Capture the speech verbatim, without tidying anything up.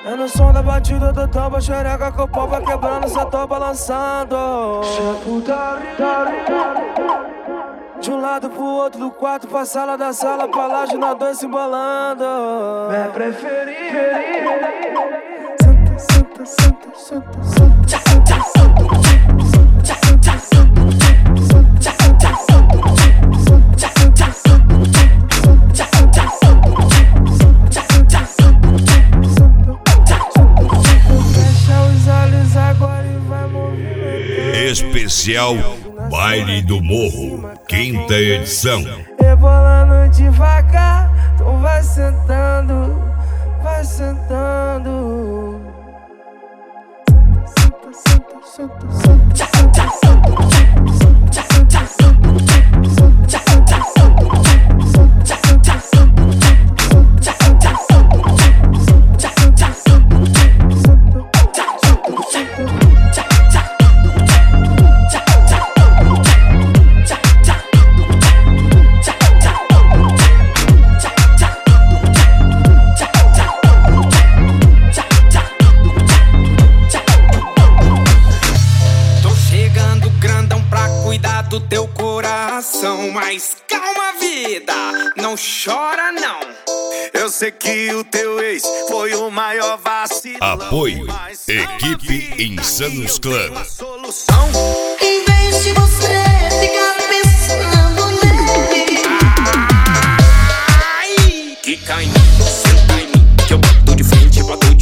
É no som da batida do tambo, xereca com o pau vai quebrando, cê tô balançando. De um lado pro outro, do quarto pra sala, da sala pra laje, nós dois se embolando. É preferir. Senta, senta, senta, senta, senta, senta, senta. Especial Baile do Morro, quinta edição. Rebolando devagar, então vai sentando, vai sentando. Senta, senta, senta, senta, senta, senta. Do teu coração, mas calma, vida, não chora não. Eu sei que o teu ex foi o maior vacilo. Apoio Equipe Insanos Club. Em vez de você ficar pensando nele, ai, quica em mim, senta em mim, que eu bato de frente, bato de